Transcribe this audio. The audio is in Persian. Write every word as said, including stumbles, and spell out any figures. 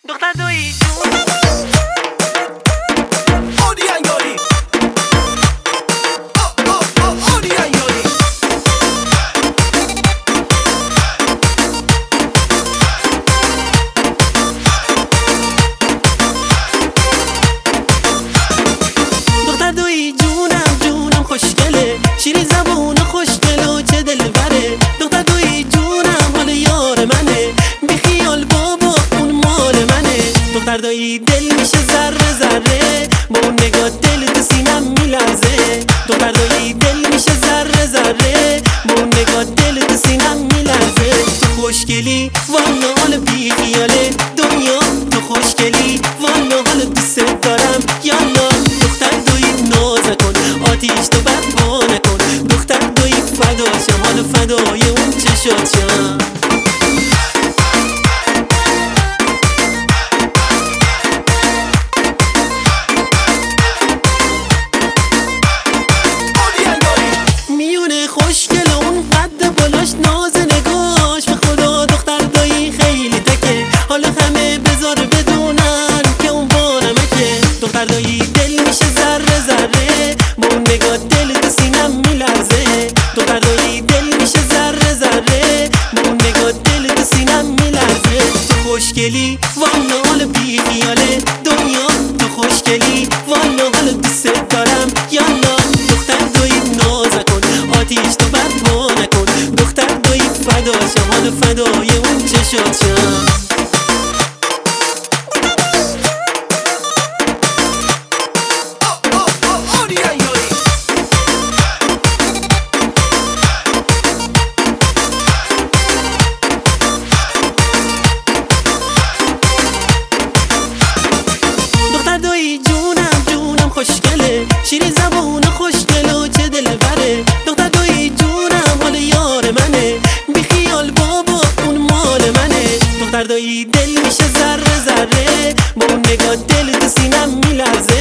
دختر دویی جون اودیان یاری اودیان یاری دختر دویی جونم جونم خوشگله، شیرین زبون خوشگل و چه دلبره. دختر دویی جونم حال یار منه، بی خیال بابا اون مال منه. دختر دویی دل میشه ذره ذره، با اون نگاه دل تو سینم میلرزه. دختر دویی دل میشه ذره ذره، با اون نگاه دل تو سینم میلرزه. تو خوشگلی والا حال بی خیاله دنیا، تو خوشگلی والا حال دوست دارم یالا. دختر دویی ناز کن آتیش تو برپا نکن، دختر دویی فداشم حالا فدای اون چشاتشم. خوشگل اون قد بالاش ناز نگاش، به خدا دختر دویی خیلی تکه، حالا همه بذار بدونن که اون بانمکه. دختر دویی دل میشه ذره ذره، با اون نگاه دل تو سینم میلرزه. دختر دویی دل میشه ذره ذره، با اون نگاه دل تو سینم میلرزه. تو خوشگلی والا حال بی خیاله دنیا، تو خوشگلی والا حال دوست دارم یالا. دختر دویی ناز کن آتیش تو برپا نکن، دختر دویی فداشم حالا فدای اون چشاتشم. اودیان یاری دختر دویی جونم جونم خوشگله، شیرین زبون خوشگل و چه دلبره. دختر دویی جونم حال یار منه، بی خیال بابا اون مال منه. دختر دویی دل میشه ذره ذره، با اون نگاه دل تو سینم میلرزه.